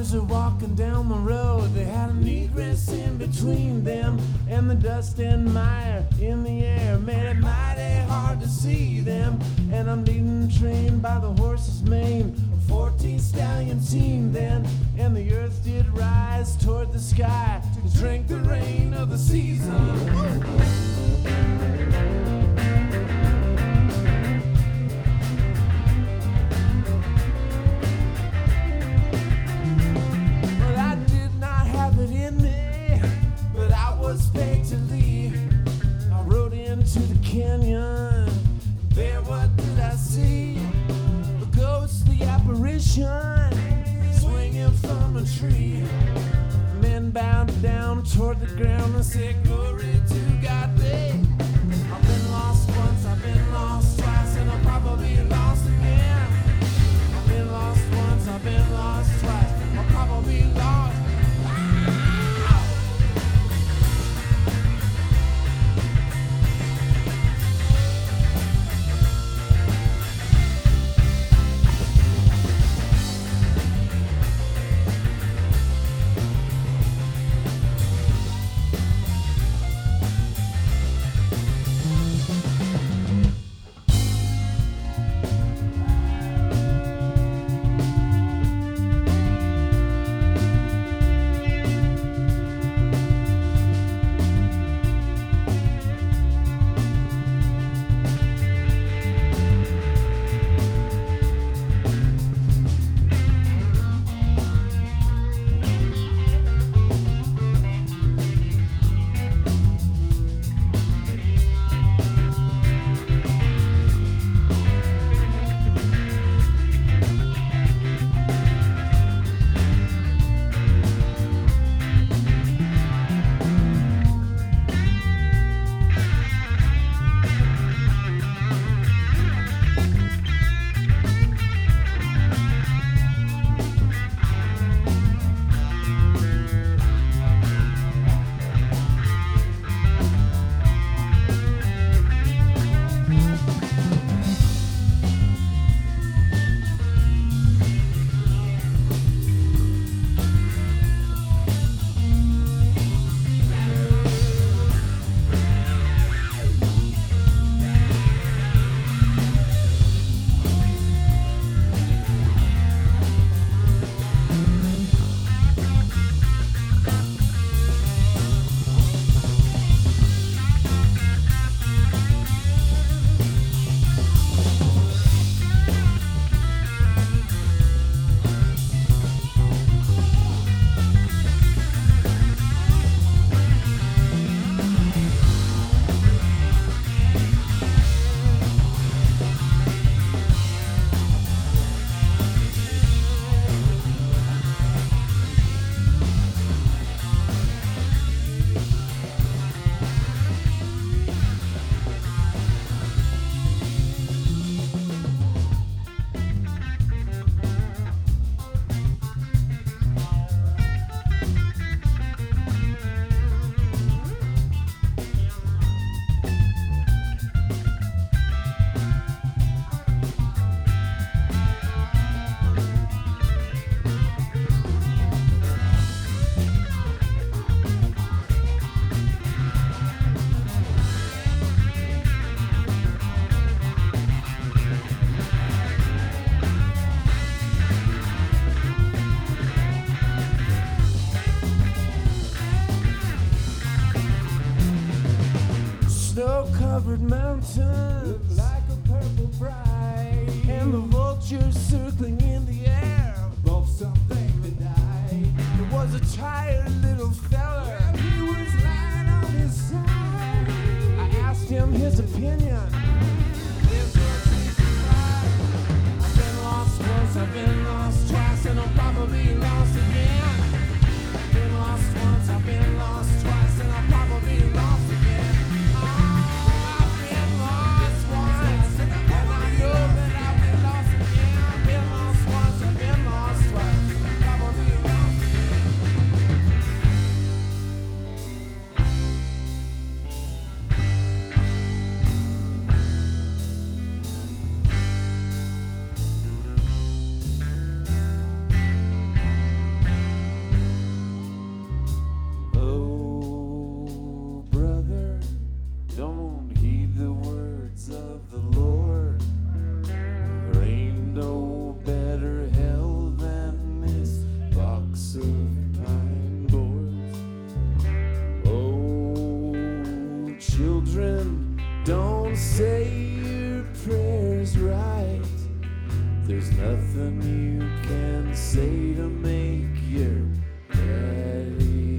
Drivers are walking down the road. They had a negress in between them, and the dust and mire in the air made it mighty hard to see them. And I'm leading the train by the horse's mane, a 14 stallion team then, and the earth did rise toward the sky to drink the rain of the season. Was paid to leave. I rode into the canyon. There, what did I see? A ghostly apparition swinging from a tree. Men bowed down toward the ground and said, "Glory to God." I've been lost once, I've been lost twice, and I'll probably be lost again. I've been lost once, I've been lost twice, I'll probably be lost. Snow-covered mountains look like a purple bride, and the vultures circling in the air above something that died. There was a tired little fella, and he was lying on his side. I asked him his opinion. This was his reply. I've been lost once, I've been lost twice, and I'll probably be lost again. I've been lost once, I've been lost twice, and I'll probably be lost again. don't say your prayers right. There's nothing you can say to make your daddy